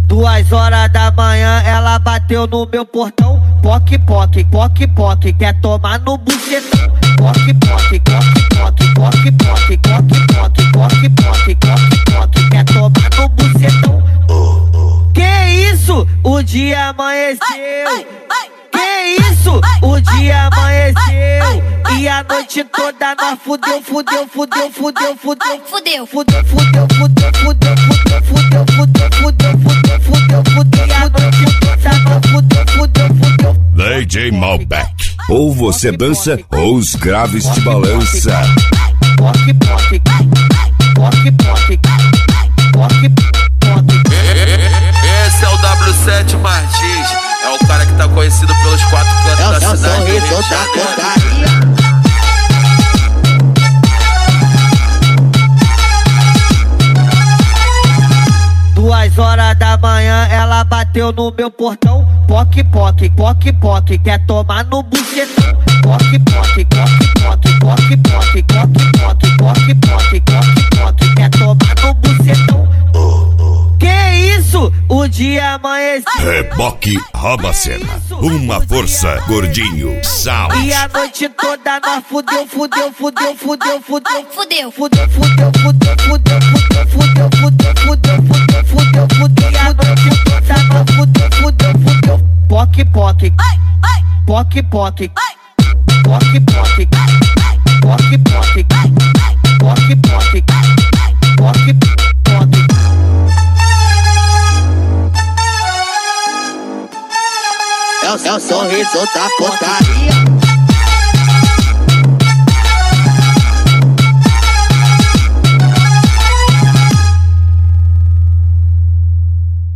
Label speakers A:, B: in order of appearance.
A: 2h da manhã ela bateu no meu portão. Poque, poque, poque, poque, quer tomar no bucetão. Poque, poque, poque, poque, poque, poque, poque, poque, poque, poque, poque, poque, quer tomar no bucetão. Que isso? O dia amanheceu. Que isso? O dia amanheceu. E a noite toda nós fudeu, fudeu, fudeu, fudeu, fudeu, fudeu, fudeu, fudeu, fudeu, fudeu, fudeu, fudeu, fudeu, fudeu, fudeu, fudeu, fudeu. E a noite toda nós fudeu, fudeu, fudeu.
B: DJ Malbec. Ou você dança ou os graves te balança.
A: Poque, poque, poque, poque, poque, poque.
C: Esse é o W7 Martins. É o cara que tá conhecido pelos 4 cantos da cidade.
A: Duas horas da manhã ela bateu no meu portão. Poque, poque, poque, poque, quer tomar no bucetão. Poque, poque, poque, poque, poque, poque, poque, poque, poque, poque, poque, poque, quer tomar no bucetão. Que isso? O dia amanheceu.
B: Reboque Rabacena. Uma força, gordinho. Sound.
A: E a noite toda nós fudeu, fudeu, fudeu, fudeu, fudeu, fudeu, fudeu, fudeu, fudeu, fudeu, fudeu, fudeu, fudeu, fudeu, fudeu, fudeu, fudeu. E a noite toda nós fudeu, fudeu, fudeu. Poque, poque, poque, poque, poque, poque, poque, poque, poque, poque, poque, poque.
D: É o sorriso da portaria.